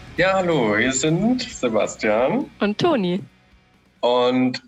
Ja, hallo, hier sind Sebastian Und Toni. und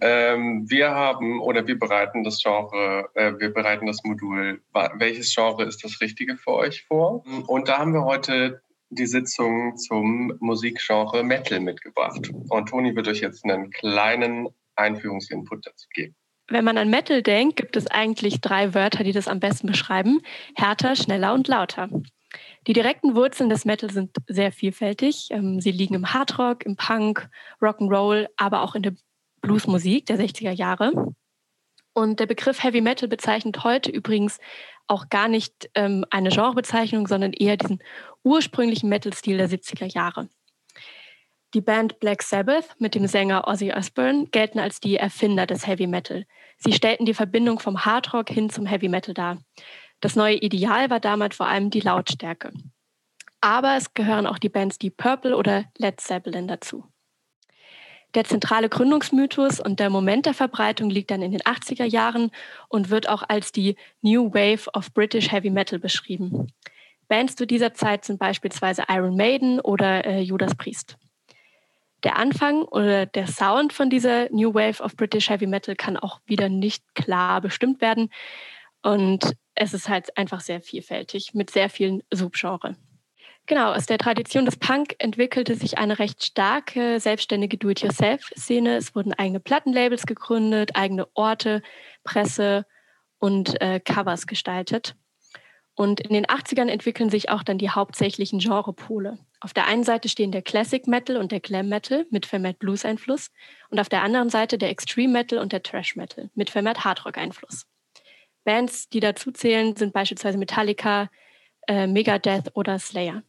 wir bereiten das Genre, wir bereiten das Modul, welches Genre ist das Richtige für euch vor? Und da haben wir heute die Sitzung zum Musikgenre Metal mitgebracht. Und Toni wird euch jetzt einen kleinen Einführungsinput dazu geben. Wenn man an Metal denkt, gibt es eigentlich 3 Wörter, die das am besten beschreiben: härter, schneller und lauter. Die direkten Wurzeln des Metal sind sehr vielfältig. Sie liegen im Hardrock, im Punk, Rock'n'Roll, aber auch in der Bluesmusik der 60er Jahre. Und der Begriff Heavy Metal bezeichnet heute übrigens auch gar nicht eine Genrebezeichnung, sondern eher diesen ursprünglichen Metal-Stil der 70er Jahre. Die Band Black Sabbath mit dem Sänger Ozzy Osbourne gelten als die Erfinder des Heavy Metal. Sie stellten die Verbindung vom Hardrock hin zum Heavy Metal dar. Das neue Ideal war damals vor allem die Lautstärke. Aber es gehören auch die Bands Deep Purple oder Led Zeppelin dazu. Der zentrale Gründungsmythos und der Moment der Verbreitung liegt dann in den 80er Jahren und wird auch als die New Wave of British Heavy Metal beschrieben. Bands zu dieser Zeit sind beispielsweise Iron Maiden oder Judas Priest. Der Anfang oder der Sound von dieser New Wave of British Heavy Metal kann auch wieder nicht klar bestimmt werden. Und es ist halt einfach sehr vielfältig mit sehr vielen Subgenres. Genau, aus der Tradition des Punk entwickelte sich eine recht starke, selbstständige Do-it-yourself-Szene. Es wurden eigene Plattenlabels gegründet, eigene Orte, Presse und Covers gestaltet. Und in den 80ern entwickeln sich auch dann die hauptsächlichen Genrepole. Auf der einen Seite stehen der Classic Metal und der Glam Metal mit vermehrt Blues-Einfluss und auf der anderen Seite der Extreme Metal und der Thrash Metal mit vermehrt Hardrock-Einfluss. Bands, die dazu zählen, sind beispielsweise Metallica, Megadeth oder Slayer.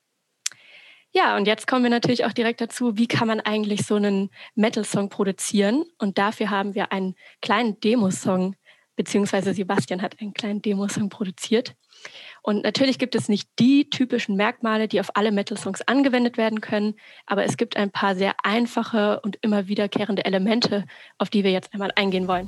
Ja, und jetzt kommen wir natürlich auch direkt dazu, wie kann man eigentlich so einen Metal-Song produzieren? Und dafür haben wir einen kleinen Demosong, beziehungsweise Sebastian hat einen kleinen Demosong produziert. Und natürlich gibt es nicht die typischen Merkmale, die auf alle Metal-Songs angewendet werden können, aber es gibt ein paar sehr einfache und immer wiederkehrende Elemente, auf die wir jetzt einmal eingehen wollen.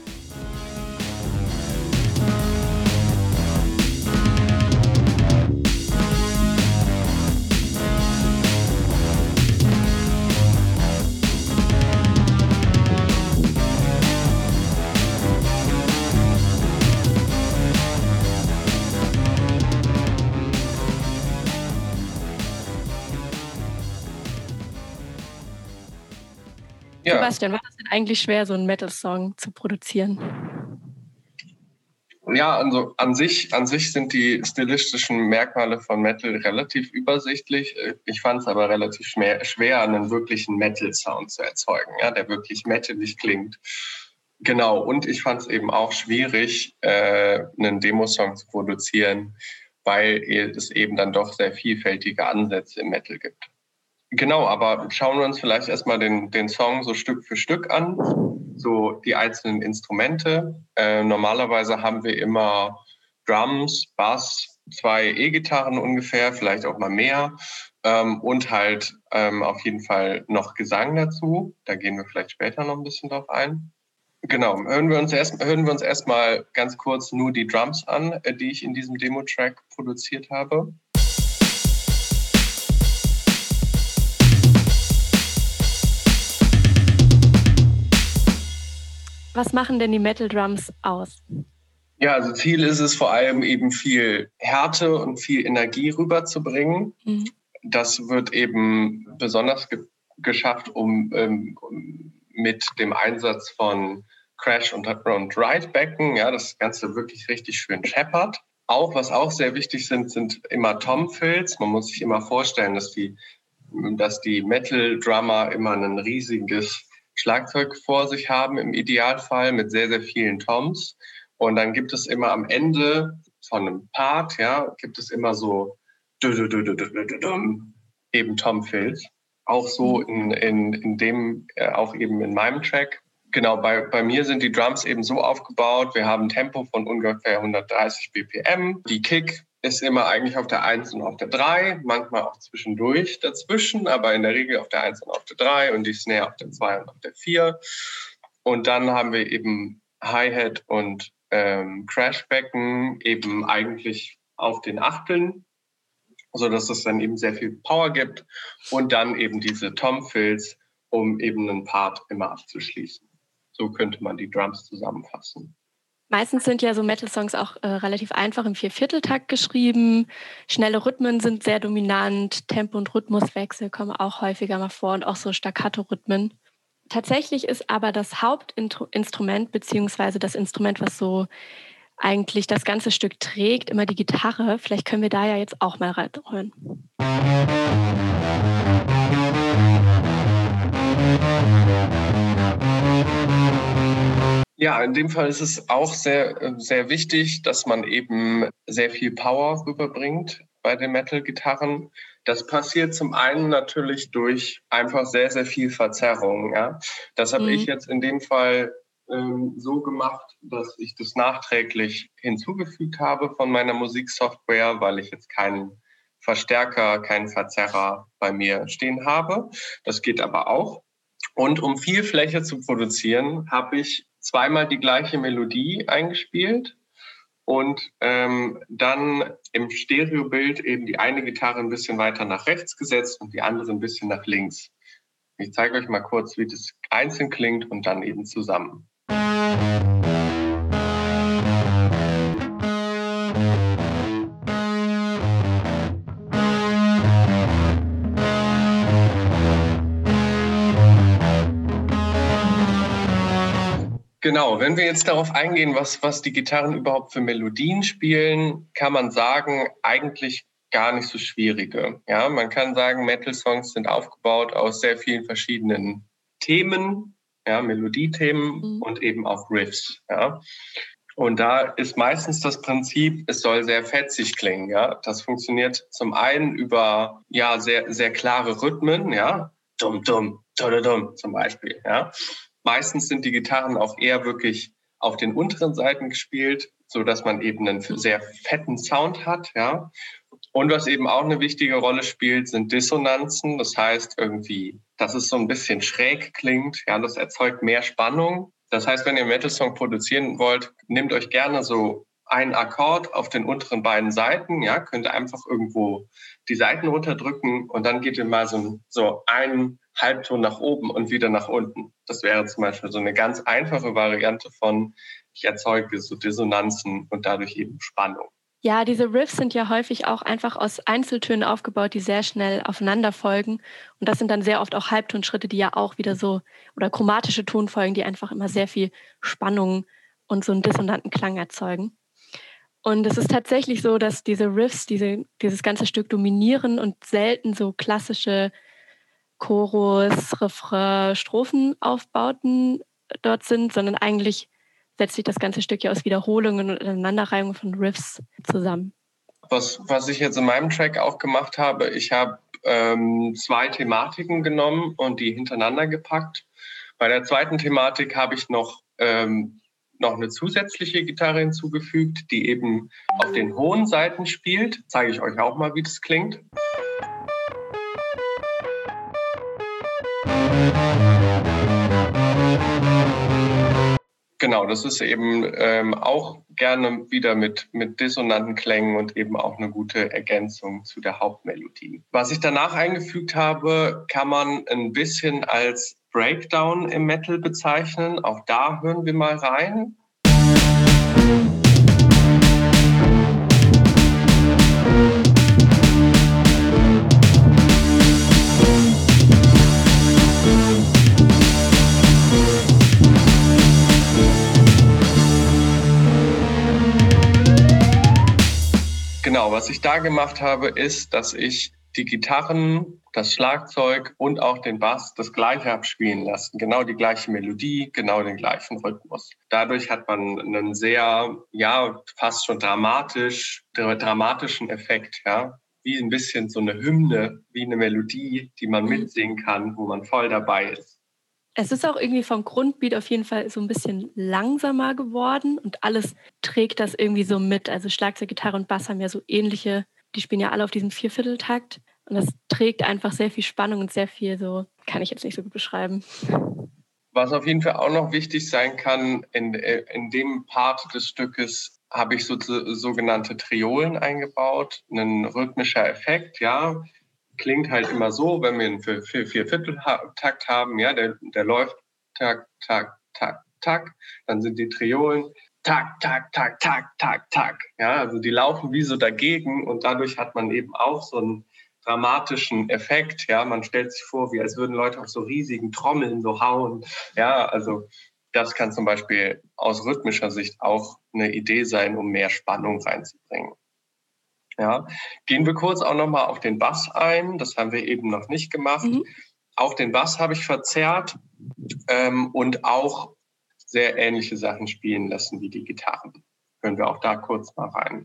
Ja. Sebastian, war das denn eigentlich schwer, so einen Metal-Song zu produzieren? Ja, also an sich sind die stilistischen Merkmale von Metal relativ übersichtlich. Ich fand es aber relativ schwer, einen wirklichen Metal-Sound zu erzeugen, ja, der wirklich metalig klingt. Genau, und ich fand es eben auch schwierig, einen Demosong zu produzieren, weil es eben dann doch sehr vielfältige Ansätze im Metal gibt. Genau, aber schauen wir uns vielleicht erstmal den Song so Stück für Stück an, so die einzelnen Instrumente. Normalerweise haben wir immer Drums, Bass, 2 E-Gitarren ungefähr, vielleicht auch mal mehr und halt auf jeden Fall noch Gesang dazu. Da gehen wir vielleicht später noch ein bisschen drauf ein. Genau, hören wir uns erstmal ganz kurz nur die Drums an, die ich in diesem Demo-Track produziert habe. Was machen denn die Metal Drums aus? Ja, also Ziel ist es vor allem eben viel Härte und viel Energie rüberzubringen. Mhm. Das wird eben besonders geschafft, um mit dem Einsatz von Crash und Ride-Becken, ja, das Ganze wirklich richtig schön scheppert. Auch, was auch sehr wichtig sind immer Tom-Fills. Man muss sich immer vorstellen, dass die Metal-Drummer immer ein riesiges Schlagzeug vor sich haben, im Idealfall mit sehr, sehr vielen Toms. Und dann gibt es immer am Ende von einem Part, ja, gibt es immer so eben Tom-Fills. Auch so in dem, auch eben in meinem Track. Genau, bei mir sind die Drums eben so aufgebaut, wir haben ein Tempo von ungefähr 130 BPM. Die Kick ist immer eigentlich auf der 1 und auf der 3, manchmal auch zwischendurch dazwischen, aber in der Regel auf der 1 und auf der 3 und die Snare auf der 2 und auf der 4. Und dann haben wir eben Hi-Hat und Crashbecken eben eigentlich auf den Achteln. sodass es dann eben sehr viel Power gibt und dann eben diese Tom-Fills, um eben einen Part immer abzuschließen. So könnte man die Drums zusammenfassen. Meistens sind ja so Metal-Songs auch relativ einfach im Viervierteltakt geschrieben. Schnelle Rhythmen sind sehr dominant. Tempo- und Rhythmuswechsel kommen auch häufiger mal vor und auch so Staccato-Rhythmen. Tatsächlich ist aber das Hauptinstrument beziehungsweise das Instrument, was so eigentlich das ganze Stück trägt, immer die Gitarre. Vielleicht können wir da ja jetzt auch mal reinhören. Ja, in dem Fall ist es auch sehr, sehr wichtig, dass man eben sehr viel Power rüberbringt bei den Metal-Gitarren. Das passiert zum einen natürlich durch einfach sehr, sehr viel Verzerrung. Ja? Das habe ich jetzt in dem Fall so gemacht, dass ich das nachträglich hinzugefügt habe von meiner Musiksoftware, weil ich jetzt keinen Verstärker, keinen Verzerrer bei mir stehen habe. Das geht aber auch. Und um viel Fläche zu produzieren, habe ich zweimal die gleiche Melodie eingespielt und dann im Stereobild eben die eine Gitarre ein bisschen weiter nach rechts gesetzt und die andere ein bisschen nach links. Ich zeige euch mal kurz, wie das einzeln klingt und dann eben zusammen. Genau, wenn wir jetzt darauf eingehen, was die Gitarren überhaupt für Melodien spielen, kann man sagen, eigentlich gar nicht so schwierige. Ja, man kann sagen, Metal-Songs sind aufgebaut aus sehr vielen verschiedenen Themen, ja, Melodiethemen und eben auch Riffs. Ja. Und da ist meistens das Prinzip, es soll sehr fetzig klingen. Ja. Das funktioniert zum einen über sehr, sehr klare Rhythmen, ja, dum dum, dum zum Beispiel. Ja. Meistens sind die Gitarren auch eher wirklich auf den unteren Seiten gespielt, so dass man eben einen sehr fetten Sound hat, ja. Und was eben auch eine wichtige Rolle spielt, sind Dissonanzen. Das heißt irgendwie, dass es so ein bisschen schräg klingt. Ja, das erzeugt mehr Spannung. Das heißt, wenn ihr einen Metal-Song produzieren wollt, nehmt euch gerne so einen Akkord auf den unteren beiden Seiten. Ja, könnt ihr einfach irgendwo die Seiten runterdrücken und dann geht ihr mal so einen Halbton nach oben und wieder nach unten. Das wäre zum Beispiel so eine ganz einfache Variante von, ich erzeuge so Dissonanzen und dadurch eben Spannung. Ja, diese Riffs sind ja häufig auch einfach aus Einzeltönen aufgebaut, die sehr schnell aufeinander folgen. Und das sind dann sehr oft auch Halbtonschritte, die ja auch wieder so, oder chromatische Tonfolgen, die einfach immer sehr viel Spannung und so einen dissonanten Klang erzeugen. Und es ist tatsächlich so, dass diese Riffs dieses ganze Stück dominieren und selten so klassische Chorus, Refrain, Strophenaufbauten dort sind, sondern eigentlich setzt sich das ganze Stück ja aus Wiederholungen und Aneinanderreihungen von Riffs zusammen. Was ich jetzt in meinem Track auch gemacht habe, ich habe 2 Thematiken genommen und die hintereinander gepackt. Bei der zweiten Thematik habe ich noch eine zusätzliche Gitarre hinzugefügt, die eben auf den hohen Seiten spielt. Zeige ich euch auch mal, wie das klingt. Genau, das ist eben auch gerne wieder mit dissonanten Klängen und eben auch eine gute Ergänzung zu der Hauptmelodie. Was ich danach eingefügt habe, kann man ein bisschen als Breakdown im Metal bezeichnen. Auch da hören wir mal rein. Genau, was ich da gemacht habe, ist, dass ich die Gitarren, das Schlagzeug und auch den Bass das Gleiche abspielen lassen. Genau die gleiche Melodie, genau den gleichen Rhythmus. Dadurch hat man einen sehr, fast schon dramatischen Effekt, ja. Wie ein bisschen so eine Hymne, wie eine Melodie, die man mitsingen kann, wo man voll dabei ist. Es ist auch irgendwie vom Grundbeat auf jeden Fall so ein bisschen langsamer geworden und alles trägt das irgendwie so mit. Also Schlagzeug, Gitarre und Bass haben ja so ähnliche, die spielen ja alle auf diesem Viervierteltakt und das trägt einfach sehr viel Spannung und sehr viel so, kann ich jetzt nicht so gut beschreiben. Was auf jeden Fall auch noch wichtig sein kann in dem Part des Stückes, habe ich sogenannte Triolen eingebaut, ein rhythmischer Effekt, ja, klingt halt immer so, wenn wir einen Viervierteltakt haben, ja, der läuft Tak, Tak, Tak, Tak, dann sind die Triolen Tak, Tak, Tak, Tak, Tak, Tak, ja, also die laufen wie so dagegen und dadurch hat man eben auch so einen dramatischen Effekt, ja, man stellt sich vor, wie als würden Leute auf so riesigen Trommeln so hauen, ja, also das kann zum Beispiel aus rhythmischer Sicht auch eine Idee sein, um mehr Spannung reinzubringen. Ja. Gehen wir kurz auch nochmal auf den Bass ein. Das haben wir eben noch nicht gemacht. Auch den Bass habe ich verzerrt und auch sehr ähnliche Sachen spielen lassen wie die Gitarren. Hören wir auch da kurz mal rein.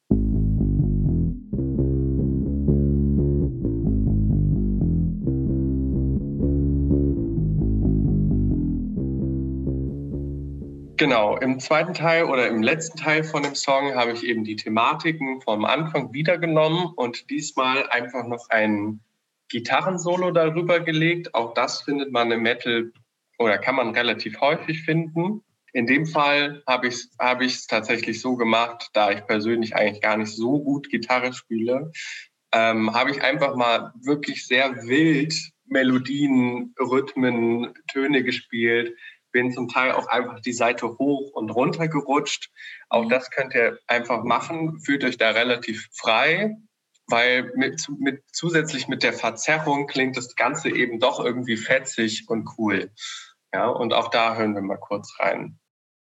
Genau, im zweiten Teil oder im letzten Teil von dem Song habe ich eben die Thematiken vom Anfang wiedergenommen und diesmal einfach noch ein Gitarrensolo darüber gelegt. Auch das findet man im Metal oder kann man relativ häufig finden. In dem Fall habe ich es tatsächlich so gemacht, da ich persönlich eigentlich gar nicht so gut Gitarre spiele, habe ich einfach mal wirklich sehr wild Melodien, Rhythmen, Töne gespielt, bin zum Teil auch einfach die Seite hoch und runter gerutscht. Auch das könnt ihr einfach machen. Fühlt euch da relativ frei, weil zusätzlich mit der Verzerrung klingt das Ganze eben doch irgendwie fetzig und cool. Ja, und auch da hören wir mal kurz rein.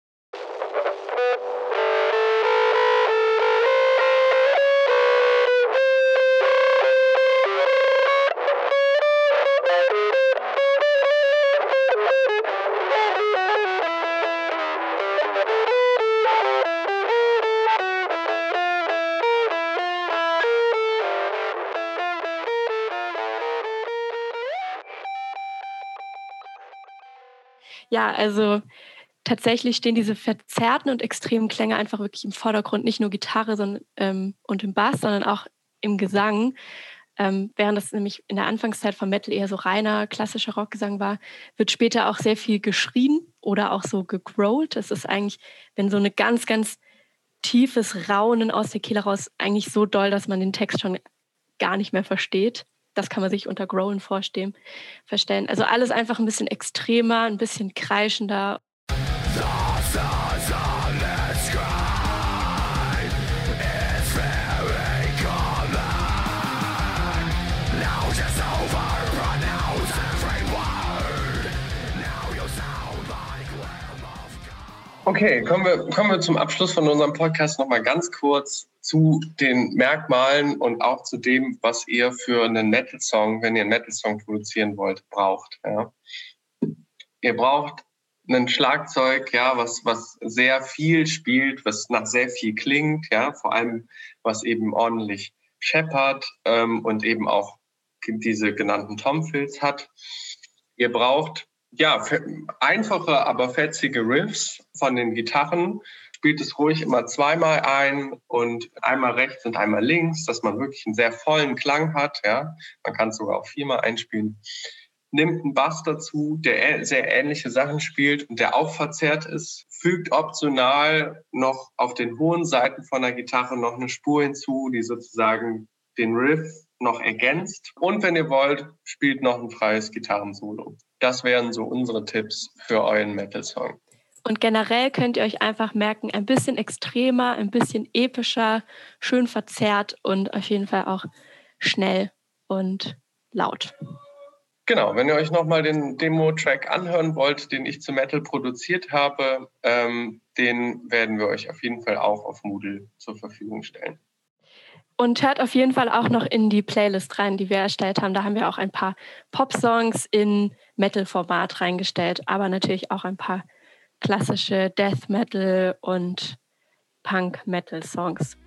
Ja, also tatsächlich stehen diese verzerrten und extremen Klänge einfach wirklich im Vordergrund, nicht nur Gitarre und im Bass, sondern auch im Gesang. Während das nämlich in der Anfangszeit von Metal eher so reiner klassischer Rockgesang war, wird später auch sehr viel geschrien oder auch so gegrowlt. Das ist eigentlich, wenn so eine ganz, ganz tiefes Raunen aus der Kehle raus, eigentlich so doll, dass man den Text schon gar nicht mehr versteht. Das kann man sich unter Growlen vorstellen. Also alles einfach ein bisschen extremer, ein bisschen kreischender. Okay, kommen wir zum Abschluss von unserem Podcast nochmal ganz kurz zu den Merkmalen und auch zu dem, was ihr für einen Metal-Song, wenn ihr einen Metal-Song produzieren wollt, braucht. Ja. Ihr braucht ein Schlagzeug, ja, was sehr viel spielt, was nach sehr viel klingt, ja, vor allem was eben ordentlich scheppert und eben auch diese genannten Tom-Fills hat. Ihr braucht einfache, aber fetzige Riffs von den Gitarren. Spielt es ruhig immer zweimal ein und einmal rechts und einmal links, dass man wirklich einen sehr vollen Klang hat. Ja, man kann es sogar auch viermal einspielen. Nimmt einen Bass dazu, der sehr ähnliche Sachen spielt und der auch verzerrt ist. Fügt optional noch auf den hohen Seiten von der Gitarre noch eine Spur hinzu, die sozusagen den Riff noch ergänzt. Und wenn ihr wollt, spielt noch ein freies Gitarrensolo. Das wären so unsere Tipps für euren Metal-Song. Und generell könnt ihr euch einfach merken, ein bisschen extremer, ein bisschen epischer, schön verzerrt und auf jeden Fall auch schnell und laut. Genau, wenn ihr euch nochmal den Demo-Track anhören wollt, den ich zu Metal produziert habe, den werden wir euch auf jeden Fall auch auf Moodle zur Verfügung stellen. Und hört auf jeden Fall auch noch in die Playlist rein, die wir erstellt haben. Da haben wir auch ein paar Pop-Songs in Metal-Format reingestellt, aber natürlich auch ein paar klassische Death Metal und Punk Metal Songs.